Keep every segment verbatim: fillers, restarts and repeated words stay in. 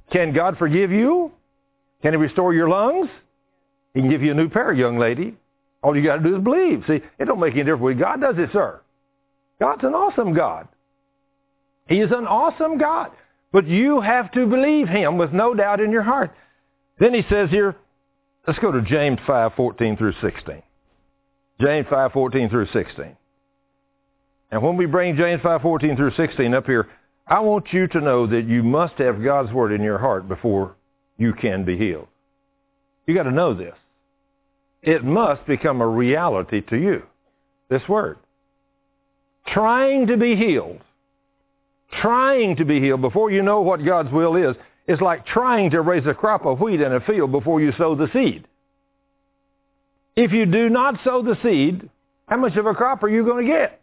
Can God forgive you? Can He restore your lungs? He can give you a new pair, young lady. All you got to do is believe. See, it don't make any difference what God does it, sir. God's an awesome God. He is an awesome God. But you have to believe Him with no doubt in your heart. Then he says here, let's go to James five fourteen through sixteen. James five fourteen through sixteen. And when we bring James five fourteen through sixteen up here, I want you to know that you must have God's Word in your heart before you can be healed. You got to know this. It must become a reality to you, this Word. Trying to be healed, trying to be healed before you know what God's will is, is like trying to raise a crop of wheat in a field before you sow the seed. If you do not sow the seed, how much of a crop are you going to get?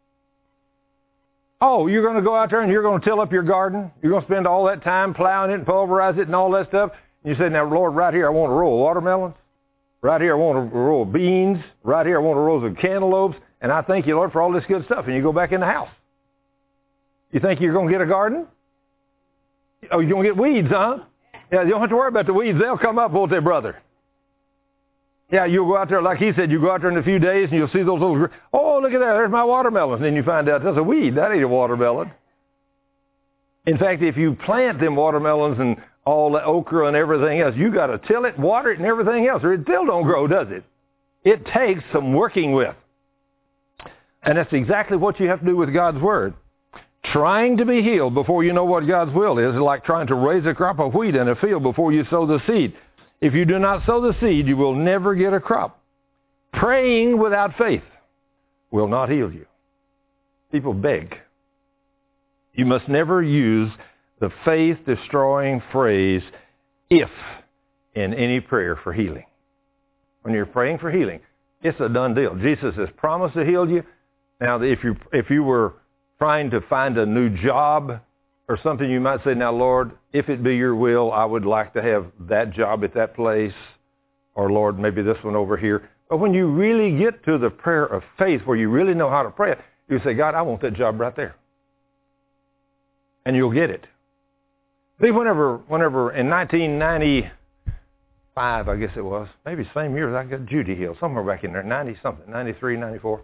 Oh, you're going to go out there and you're going to till up your garden. You're going to spend all that time plowing it and pulverize it and all that stuff. And you say, now, Lord, right here I want a row of watermelons. Right here I want a row of beans. Right here I want a row of cantaloupes. And I thank you, Lord, for all this good stuff. And you go back in the house. You think you're going to get a garden? Oh, you're going to get weeds, huh? Yeah, you don't have to worry about the weeds. They'll come up, won't they, brother? Yeah, you'll go out there, like he said, you go out there in a few days and you'll see those little, oh, look at that, there's my watermelons. And then you find out that's a weed. That ain't a watermelon. In fact, if you plant them watermelons and all the okra and everything else, you got to till it, water it, and everything else, or it still don't grow, does it? It takes some working with. And that's exactly what you have to do with God's Word. Trying to be healed before you know what God's will is, is like trying to raise a crop of wheat in a field before you sow the seed. If you do not sow the seed, you will never get a crop. Praying without faith will not heal you. People beg. You must never use the faith-destroying phrase, if, in any prayer for healing. When you're praying for healing, it's a done deal. Jesus has promised to heal you. Now, if you if you were trying to find a new job or something, you might say, now, Lord, if it be your will, I would like to have that job at that place. Or, Lord, maybe this one over here. But when you really get to the prayer of faith where you really know how to pray it, you say, God, I want that job right there. And you'll get it. See, whenever, whenever in nineteen ninety-five, I guess it was, maybe the same year as I got Judy healed, somewhere back in there, ninety-something, ninety-three, ninety-four.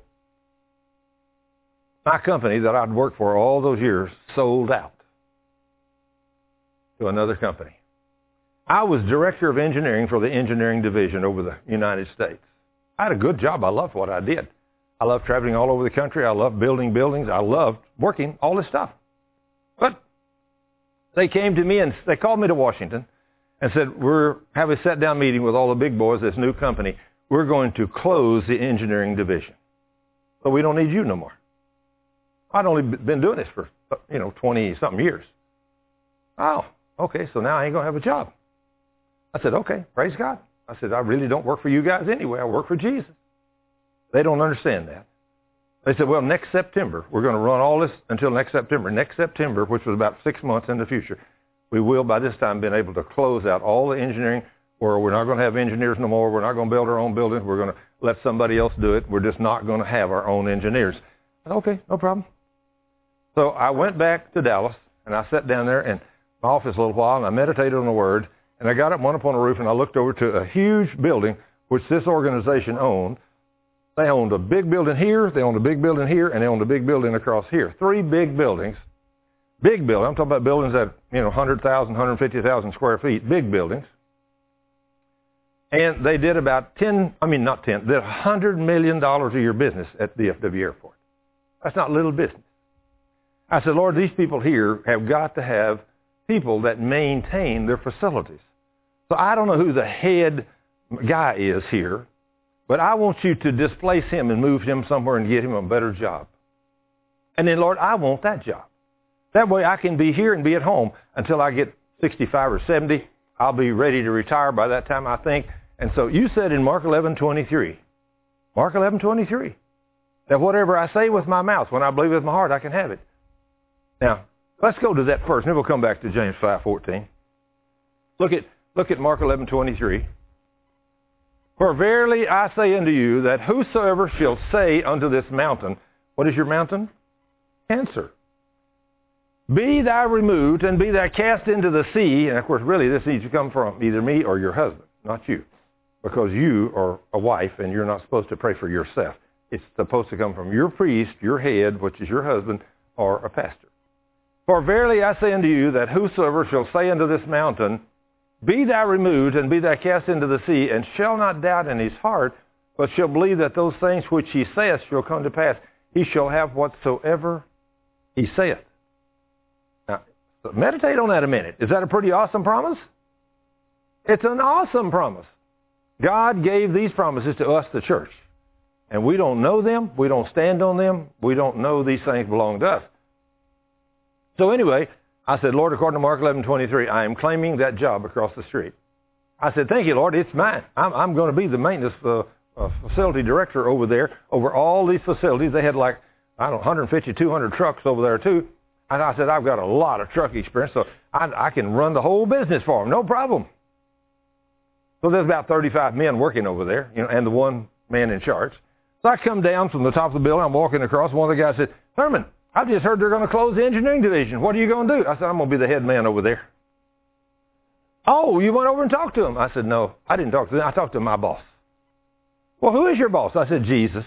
My company that I'd worked for all those years sold out to another company. I was director of engineering for the engineering division over the United States. I had a good job. I loved what I did. I loved traveling all over the country. I loved building buildings. I loved working, all this stuff. But they came to me and they called me to Washington and said, we're have a sit-down meeting with all the big boys, this new company. We're going to close the engineering division. So we don't need you no more. I'd only been doing this for, you know, twenty-something years. Oh, okay, so now I ain't going to have a job. I said, okay, praise God. I said, I really don't work for you guys anyway. I work for Jesus. They don't understand that. They said, well, next September, we're going to run all this until next September. Next September, which was about six months in the future, we will by this time been able to close out all the engineering, or we're not going to have engineers no more. We're not going to build our own building. We're going to let somebody else do it. We're just not going to have our own engineers. I said, okay, no problem. So I went back to Dallas, and I sat down there in my office a little while, and I meditated on the Word, and I got up, went up on the roof, and I looked over to a huge building which this organization owned. They owned a big building here, they owned a big building here, and they owned a big building across here. Three big buildings. Big buildings. I'm talking about buildings that, you know, one hundred thousand, one hundred fifty thousand square feet. Big buildings. And they did about ten, I mean not ten, they did one hundred million dollars a year business at D F W Airport. That's not little business. I said, Lord, these people here have got to have people that maintain their facilities. So I don't know who the head guy is here, but I want you to displace him and move him somewhere and get him a better job. And then, Lord, I want that job. That way I can be here and be at home until I get sixty-five or seventy. I'll be ready to retire by that time, I think. And so you said in Mark eleven twenty-three, Mark eleven twenty-three, that whatever I say with my mouth, when I believe with my heart, I can have it. Now, let's go to that first, and then we'll come back to James five fourteen. Look at, look at Mark eleven twenty-three. For verily I say unto you, that whosoever shall say unto this mountain, what is your mountain? Cancer. Be thou removed, and be thou cast into the sea. And of course, really, this needs to come from either me or your husband, not you. Because you are a wife, and you're not supposed to pray for yourself. It's supposed to come from your priest, your head, which is your husband, or a pastor. For verily I say unto you, that whosoever shall say unto this mountain, Be thou removed, and be thou cast into the sea, and shall not doubt in his heart, but shall believe that those things which he saith shall come to pass, he shall have whatsoever he saith. Now, so meditate on that a minute. Is that a pretty awesome promise? It's an awesome promise. God gave these promises to us, the church. And we don't know them. We don't stand on them. We don't know these things belong to us. So anyway, I said, Lord, according to Mark eleven twenty-three, I am claiming that job across the street. I said, thank you, Lord. It's mine. I'm, I'm going to be the maintenance uh, uh, facility director over there, over all these facilities. They had like, I don't know, one hundred fifty, two hundred trucks over there too. And I said, I've got a lot of truck experience, so I, I can run the whole business for them, no problem. So there's about thirty-five men working over there, you know, and the one man in charge. So I come down from the top of the building. I'm walking across. One of the guys said, Thurman, I've just heard they're going to close the engineering division. What are you going to do? I said, I'm going to be the head man over there. Oh, you went over and talked to him? I said, no, I didn't talk to them. I talked to my boss. Well, who is your boss? I said, Jesus.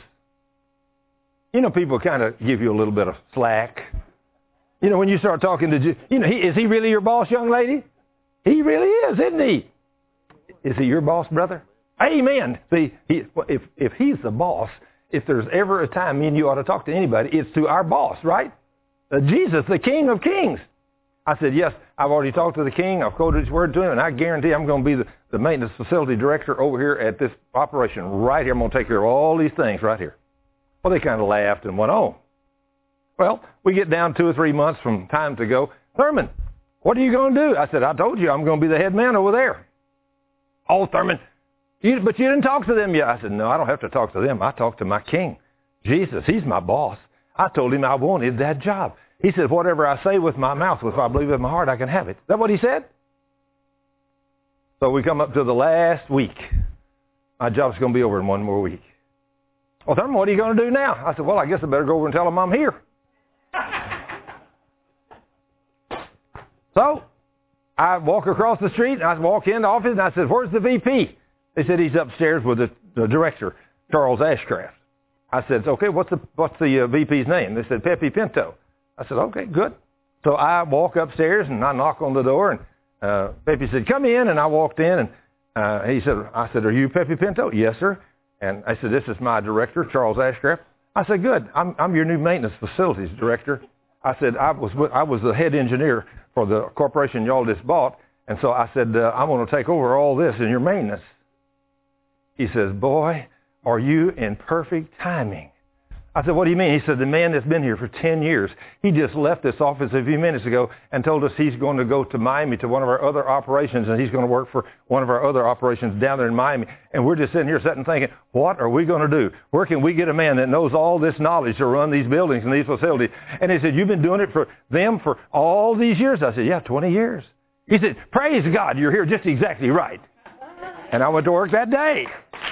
You know, people kind of give you a little bit of slack. You know, when you start talking to, Je- you know, he, is he really your boss, young lady? He really is, isn't he? Is he your boss, brother? Amen. See, he, if if he's the boss, if there's ever a time me and you ought to talk to anybody, it's to our boss, right? Uh, Jesus, the King of Kings. I said, yes, I've already talked to the King. I've quoted his word to him, and I guarantee I'm going to be the, the maintenance facility director over here at this operation right here. I'm going to take care of all these things right here. Well, they kind of laughed and went on. Well, we get down two or three months from time to go. Thurman, what are you going to do? I said, I told you I'm going to be the head man over there. Oh, Thurman, you, but you didn't talk to them yet. I said, no, I don't have to talk to them. I talked to my King, Jesus. He's my boss. I told him I wanted that job. He said, whatever I say with my mouth, if I believe in my heart, I can have it. Is that what he said? So we come up to the last week. My job's going to be over in one more week. Well, Thurman, what are you going to do now? I said, well, I guess I better go over and tell them I'm here. So I walk across the street, and I walk in the office, and I said, where's the V P? They said, he's upstairs with the, the director, Charles Ashcraft. I said, okay, what's the what's the uh, V P's name? They said, Pepe Pinto. I said, okay, good. So I walk upstairs, and I knock on the door, and uh, Pepe said, come in, and I walked in, and uh, he said, I said, are you Pepe Pinto? Yes, sir. And I said, this is my director, Charles Ashcraft. I said, good, I'm, I'm your new maintenance facilities director. I said, I was I was the head engineer for the corporation y'all just bought, and so I said, uh, I'm going to take over all this in your maintenance. He says, boy, are you in perfect timing. I said, what do you mean? He said, the man that's been here for ten years, he just left this office a few minutes ago and told us he's going to go to Miami to one of our other operations, and he's going to work for one of our other operations down there in Miami. And we're just sitting here sitting thinking, what are we going to do? Where can we get a man that knows all this knowledge to run these buildings and these facilities? And he said, you've been doing it for them for all these years? I said, yeah, twenty years. He said, praise God, you're here just exactly right. And I went to work that day.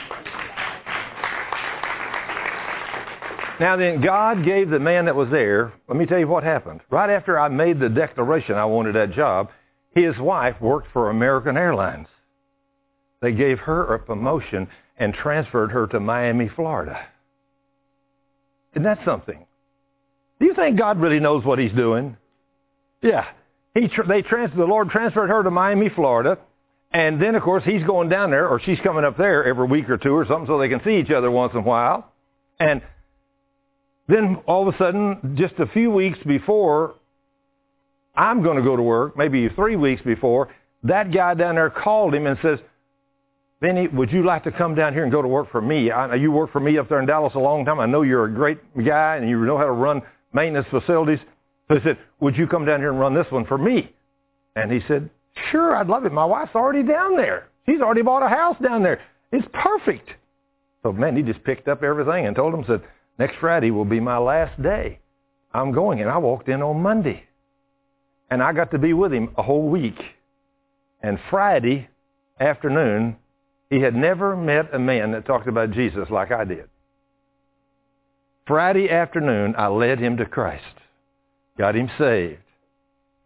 Now then, God gave the man that was there, let me tell you what happened. Right after I made the declaration I wanted that job, his wife worked for American Airlines. They gave her a promotion and transferred her to Miami, Florida. Isn't that something? Do you think God really knows what he's doing? Yeah. He tr- they trans- the Lord transferred her to Miami, Florida. And then, of course, he's going down there, or she's coming up there every week or two or something so they can see each other once in a while. And then all of a sudden, just a few weeks before I'm going to go to work, maybe three weeks before, that guy down there called him and says, Benny, would you like to come down here and go to work for me? I know you worked for me up there in Dallas a long time. I know you're a great guy and you know how to run maintenance facilities. So he said, would you come down here and run this one for me? And he said, sure, I'd love it. My wife's already down there. She's already bought a house down there. It's perfect. So, man, he just picked up everything and told him, said, next Friday will be my last day. I'm going. And I walked in on Monday. And I got to be with him a whole week. And Friday afternoon, he had never met a man that talked about Jesus like I did. Friday afternoon, I led him to Christ. Got him saved.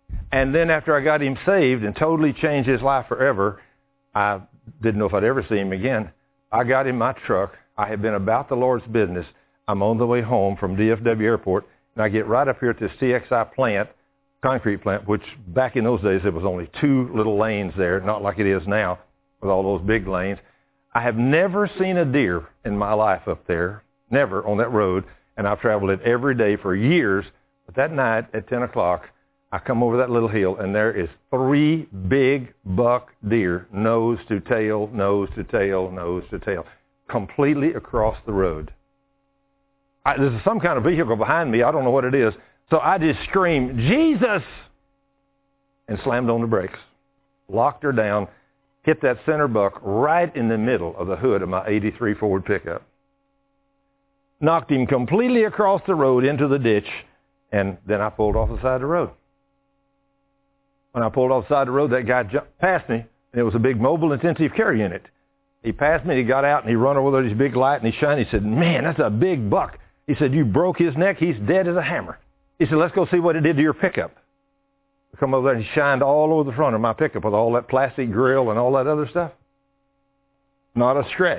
And then after I got him saved and totally changed his life forever, I didn't know if I'd ever see him again. I got in my truck. I had been about the Lord's business. I'm on the way home from D F W Airport, and I get right up here at this T X I plant, concrete plant, which back in those days there was only two little lanes there, not like it is now with all those big lanes. I have never seen a deer in my life up there, never on that road, and I've traveled it every day for years. But that night at ten o'clock, I come over that little hill, and there is three big buck deer, nose to tail, nose to tail, nose to tail, completely across the road. I, there's some kind of vehicle behind me. I don't know what it is. So I just screamed, Jesus, and slammed on the brakes, locked her down, hit that center buck right in the middle of the hood of my eighty-three Ford pickup. Knocked him completely across the road into the ditch, and then I pulled off the side of the road. When I pulled off the side of the road, that guy jumped past me, and it was a big mobile intensive care unit. He passed me, he got out, and he run over there with his big light, and he shined. He said, man, that's a big buck. He said, you broke his neck. He's dead as a hammer. He said, let's go see what it did to your pickup. I come over there, and he shined all over the front of my pickup with all that plastic grill and all that other stuff. Not a stretch.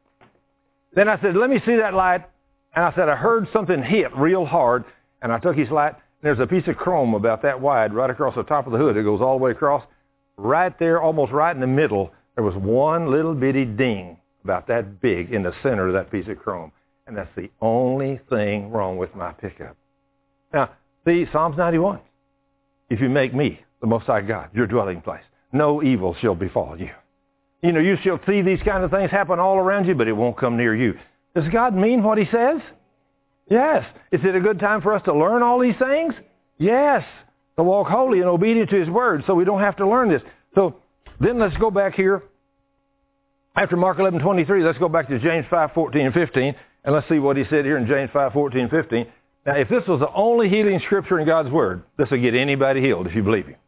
Then I said, let me see that light. And I said, I heard something hit real hard, and I took his light. There's a piece of chrome about that wide right across the top of the hood. It goes all the way across. Right there, almost right in the middle, there was one little bitty ding about that big in the center of that piece of chrome. And that's the only thing wrong with my pickup. Now, see, Psalms ninety-one. If you make me, the Most High God, your dwelling place, no evil shall befall you. You know, you shall see these kind of things happen all around you, but it won't come near you. Does God mean what he says? Yes. Is it a good time for us to learn all these things? Yes. To walk holy and obedient to his word so we don't have to learn this. So then let's go back here. After Mark eleven twenty-three, let's go back to James five fourteen and fifteen, and let's see what he said here in James five fourteen and fifteen. Now, if this was the only healing scripture in God's word, this will get anybody healed if you believe him.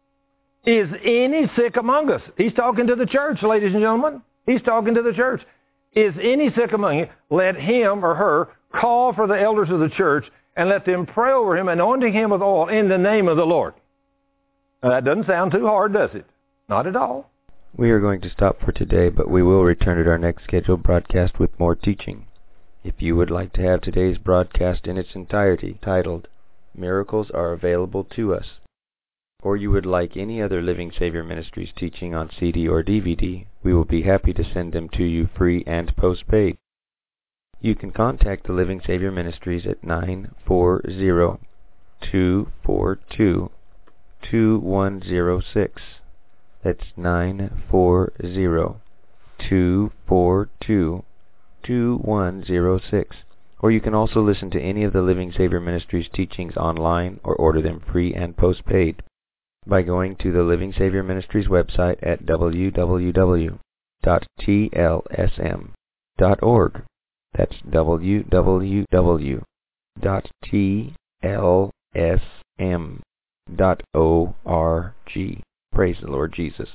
Is any sick among us? He's talking to the church, ladies and gentlemen. He's talking to the church. Is any sick among you? Let him or her call for the elders of the church and let them pray over him, anointing him with oil in the name of the Lord. Now, that doesn't sound too hard, does it? Not at all. We are going to stop for today, but we will return at our next scheduled broadcast with more teaching. If you would like to have today's broadcast in its entirety, titled, Miracles Are Available to Us, or you would like any other Living Savior Ministries teaching on C D or D V D, we will be happy to send them to you free and postpaid. You can contact the Living Savior Ministries at nine four zero, two four two, two one zero six. That's nine four zero, two four two, two one zero six. Or you can also listen to any of the Living Savior Ministries teachings online or order them free and postpaid by going to the Living Savior Ministries website at w w w dot t l s m dot org. That's w w w dot t l s m dot org. Praise the Lord Jesus.